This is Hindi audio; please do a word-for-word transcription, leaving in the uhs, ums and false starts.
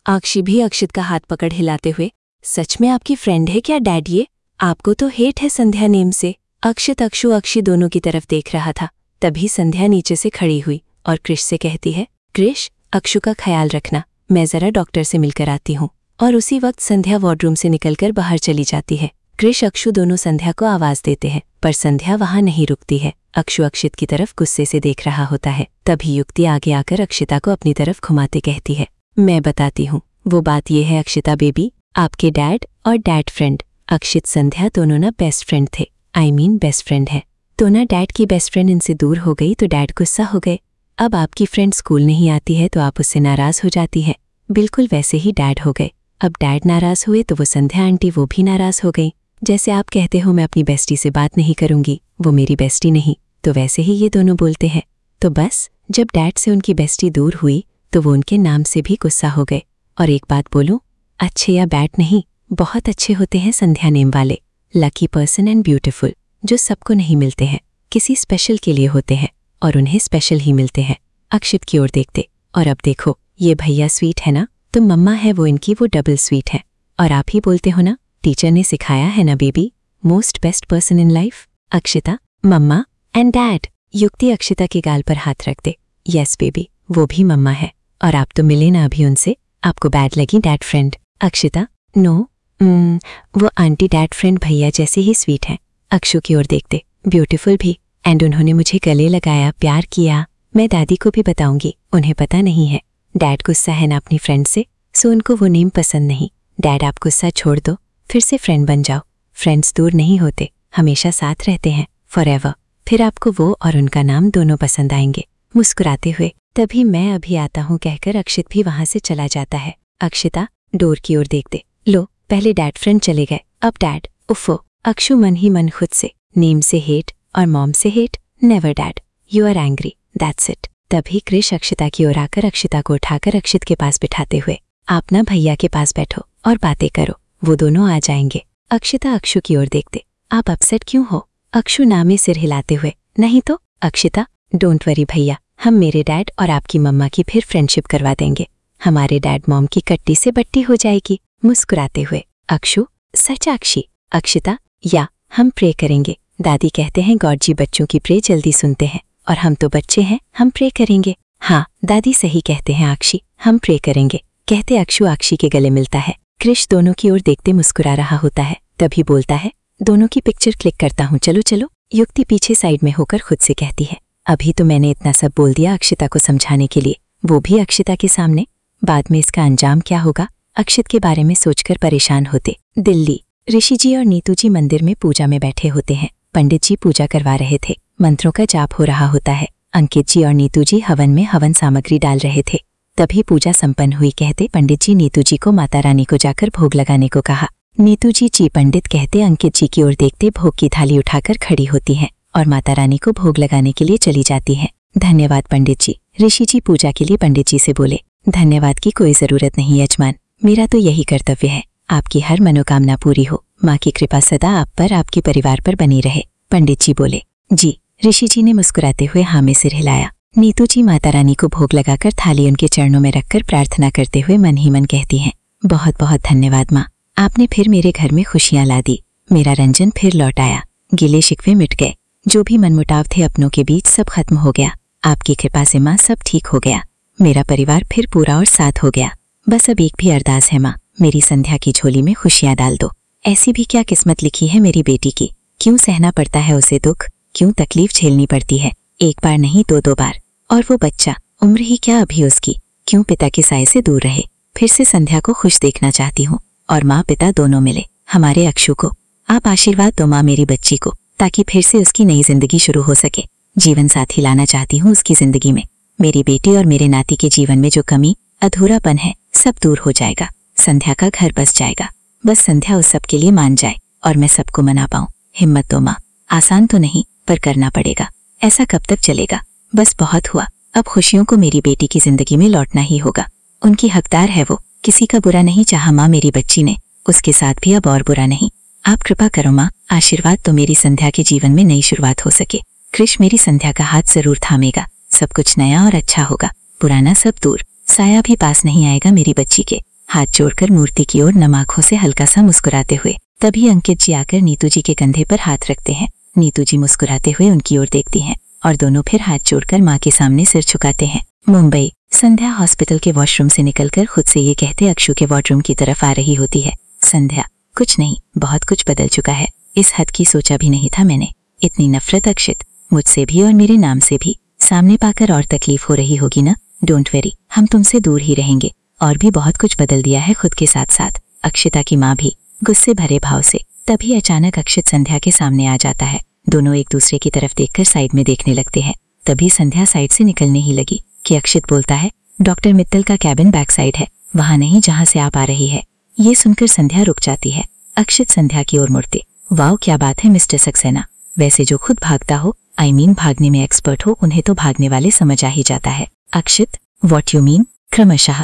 आक्षी भी अक्षित का हाथ पकड़ हिलाते हुए, सच में आपकी फ्रेंड है क्या डैड ये? आपको तो हेट है संध्या नेम से। अक्षित अक्षु अक्षी दोनों की तरफ देख रहा था। तभी संध्या नीचे से खड़ी हुई और क्रिश से कहती है, क्रिश, अक्षु का ख्याल रखना, मैं जरा डॉक्टर से मिलकर आती हूँ। और उसी वक्त संध्या वार्डरूम से निकलकर बाहर चली जाती है। क्रिश अक्षु दोनों संध्या को आवाज देते हैं, पर संध्या वहां नहीं रुकती है। अक्षु अक्षित की तरफ गुस्से से देख रहा होता है। तभी युक्ति आगे आकर अक्षिता को अपनी तरफ घुमाते कहती है, मैं बताती हूँ। वो बात ये है अक्षिता बेबी, आपके डैड और डैड फ्रेंड अक्षित संध्या दोनों ना बेस्ट फ्रेंड थे। आई मीन बेस्ट फ्रेंड है। तो ना डैड की बेस्ट फ्रेंड इनसे दूर हो गई तो डैड गुस्सा हो गए। अब आपकी फ्रेंड स्कूल नहीं आती है तो आप उससे नाराज हो जाती है। बिल्कुल वैसे ही डैड हो गए। अब डैड नाराज हुए तो वो संध्या आंटी वो भी नाराज हो गई। जैसे आप कहते हो मैं अपनी बेस्टी से बात नहीं करूंगी, वो मेरी बेस्टी नहीं, तो वैसे ही ये दोनों बोलते हैं। तो बस जब डैड से उनकी बेस्टी दूर हुई तो वो उनके नाम से भी गुस्सा हो गए। और एक बात बोलूं, अच्छे या बैड नहीं, बहुत अच्छे होते हैं संध्या नेम वाले। लकी पर्सन एंड ब्यूटीफुल, जो सबको नहीं मिलते हैं, किसी स्पेशल के लिए होते हैं और उन्हें स्पेशल ही मिलते हैं। अक्षित की ओर देखते, और अब देखो ये भैया स्वीट है ना, तो मम्मा है वो इनकी वो डबल स्वीट है। और आप ही बोलते हो ना, टीचर ने सिखाया है ना baby, most best person in life Akshita, mama and dad. Yukti Akshita के गाल पर हाथ रख दे, यस बेबी, वो भी मम्मा है। और आप तो मिले ना अभी उनसे, आपको बैड लगी dad friend? Akshita, no, mm, वो आंटी डैड फ्रेंड भैया जैसे ही स्वीट हैं। अक्षु की ओर देखते, ब्यूटीफुल भी, एंड उन्होंने मुझे गले लगाया, प्यार किया। मैं दादी को भी बताऊंगी, उन्हें पता नहीं है। डैड गुस्सा है ना अपनी फ्रेंड से, सो उनको वो नेम पसंद नहीं। डैड आप गुस्सा छोड़ दो, फिर से फ्रेंड बन जाओ। फ्रेंड्स दूर नहीं होते, हमेशा साथ रहते हैं फॉरएवर। फिर आपको वो और उनका नाम दोनों पसंद आएंगे। मुस्कुराते हुए, तभी मैं अभी आता हूँ कहकर अक्षित भी वहां से चला जाता है। अक्षिता डोर की ओर देखते, लो पहले डैड फ्रेंड चले गए, अब डैड, उफ़ो। अक्षु मन ही मन खुद से, नेम से हेट और मॉम से hate, never dad, you are angry, that's it. तभी क्रिश अक्षिता की ओर आकर अक्षिता को उठाकर अक्षित के पास बिठाते हुए, आप ना भैया के पास बैठो और बातें करो, वो दोनों आ जाएंगे। अक्षिता अक्षु की ओर देखते, आप अपसेट क्यों हो? अक्षु नामे सिर हिलाते हुए, नहीं तो। अक्षिता, डोंट वरी भैया, हम मेरे डैड और आपकी मम्मा की फिर फ्रेंडशिप करवा देंगे। हमारे डैड मॉम की कट्टी से बट्टी हो जाएगी। मुस्कुराते हुए, अक्षु, सच अक्षी? अक्षिता, या हम प्रे करेंगे। दादी कहते हैं गॉड जी बच्चों की प्रे जल्दी सुनते हैं, और हम तो बच्चे हैं, हम प्रे करेंगे। हाँ दादी सही कहते हैं अक्षी, हम प्रे करेंगे, कहते अक्षु अक्षी के गले मिलता है। क्रिश दोनों की ओर देखते मुस्कुरा रहा होता है। तभी बोलता है, दोनों की पिक्चर क्लिक करता हूँ, चलो चलो। युक्ति पीछे साइड में होकर खुद से कहती है, अभी तो मैंने इतना सब बोल दिया अक्षिता को समझाने के लिए, वो भी अक्षिता के सामने। बाद में इसका अंजाम क्या होगा, अक्षित के बारे में सोचकर परेशान होते। दिल्ली, ऋषि जी और नीतू जी मंदिर में पूजा में बैठे होते हैं। पंडित जी पूजा करवा रहे थे, मंत्रों का जाप हो रहा होता है। अंकित जी और नीतू जी हवन में हवन सामग्री डाल रहे थे। तभी पूजा संपन्न हुई कहते पंडित जी नीतू जी को माता रानी को जाकर भोग लगाने को कहा। नीतू जी जी पंडित कहते अंकित जी की ओर देखते भोग की थाली उठाकर खड़ी होती हैं और माता रानी को भोग लगाने के लिए चली जाती हैं। धन्यवाद पंडित जी। ऋषि जी पूजा के लिए पंडित जी से बोले, धन्यवाद की कोई जरूरत नहीं यजमान, मेरा तो यही कर्तव्य है, आपकी हर मनोकामना पूरी हो, माँ की कृपा सदा आप पर आपके परिवार पर बनी रहे। पंडित जी बोले, जी। ऋषि जी ने मुस्कुराते हुए हाँ में सिर हिलाया। नीतू जी माता रानी को भोग लगाकर थाली उनके चरणों में रखकर प्रार्थना करते हुए मन ही मन कहती हैं, बहुत बहुत धन्यवाद माँ, आपने फिर मेरे घर में खुशियाँ ला दी, मेरा रंजन फिर लौट आया, गिले शिकवे मिट गए, जो भी मनमुटाव थे अपनों के बीच सब खत्म हो गया, आपकी कृपा से माँ सब ठीक हो गया, मेरा परिवार फिर पूरा और साथ हो गया। बस अब एक भी अरदास है माँ, मेरी संध्या की झोली में खुशियाँ डाल दो। ऐसी भी क्या किस्मत लिखी है मेरी बेटी की, क्यों सहना पड़ता है उसे दुख, क्यों तकलीफ झेलनी पड़ती है, एक बार नहीं दो दो बार। और वो बच्चा, उम्र ही क्या अभी उसकी, क्यों पिता के साए से दूर रहे। फिर से संध्या को खुश देखना चाहती हूँ और माँ पिता दोनों मिले। हमारे अक्षु को आप आशीर्वाद दो माँ मेरी बच्ची को, ताकि फिर से उसकी नई जिंदगी शुरू हो सके। जीवन साथी लाना चाहती हूँ उसकी जिंदगी में। मेरी बेटी और मेरे नाती के जीवन में जो कमी अधूरापन है सब दूर हो जाएगा, संध्या का घर बस जाएगा। बस संध्या उस सब के लिए मान जाए और मैं सबको मना पाऊँ। हिम्मत दो माँ, आसान तो नहीं पर करना पड़ेगा। ऐसा कब तक चलेगा, बस बहुत हुआ, अब खुशियों को मेरी बेटी की जिंदगी में लौटना ही होगा। उनकी हकदार है वो, किसी का बुरा नहीं चाहा माँ मेरी बच्ची ने, उसके साथ भी अब और बुरा नहीं। आप कृपा करो माँ, आशीर्वाद तो मेरी संध्या के जीवन में नई शुरुआत हो सके। कृष मेरी संध्या का हाथ जरूर थामेगा, सब कुछ नया और अच्छा होगा, पुराना सब दूर, साया भी पास नहीं आएगा मेरी बच्ची के। हाथ जोड़कर मूर्ति की ओर नम आंखों से हल्का सा मुस्कुराते हुए। तभी अंकित जी आकर नीतू जी के कंधे पर हाथ रखते हैं। नीतू जी मुस्कुराते हुए उनकी ओर देखती हैं और दोनों फिर हाथ जोड़कर माँ के सामने सिर झुकाते हैं। मुंबई। संध्या हॉस्पिटल के वॉशरूम से निकलकर खुद से ये कहते अक्षु के वॉशरूम की तरफ आ रही होती है। संध्या, कुछ नहीं, बहुत कुछ बदल चुका है। इस हद की सोचा भी नहीं था मैंने। इतनी नफरत अक्षित, मुझसे भी और मेरे नाम से भी। सामने पाकर और तकलीफ हो रही होगी ना? डोंट वेरी, हम तुमसे दूर ही रहेंगे। और भी बहुत कुछ बदल दिया है खुद के साथ साथ। अक्षिता की माँ भी गुस्से भरे भाव से। तभी अचानक अक्षित संध्या के सामने आ जाता है। दोनों एक दूसरे की तरफ देखकर साइड में देखने लगते हैं। तभी संध्या साइड से निकलने ही लगी कि अक्षित बोलता है, डॉक्टर मित्तल का कैबिन बैक साइड है, वहां नहीं जहां से आप आ रही है। ये सुनकर संध्या रुक जाती है। अक्षित संध्या की ओर मुड़ते, वाओ क्या बात है मिस्टर सक्सेना। वैसे जो खुद भागता हो, आई I मीन mean भागने में एक्सपर्ट हो, उन्हें तो भागने वाले समझ आ ही जाता है। Akshit, what you mean? क्रमशः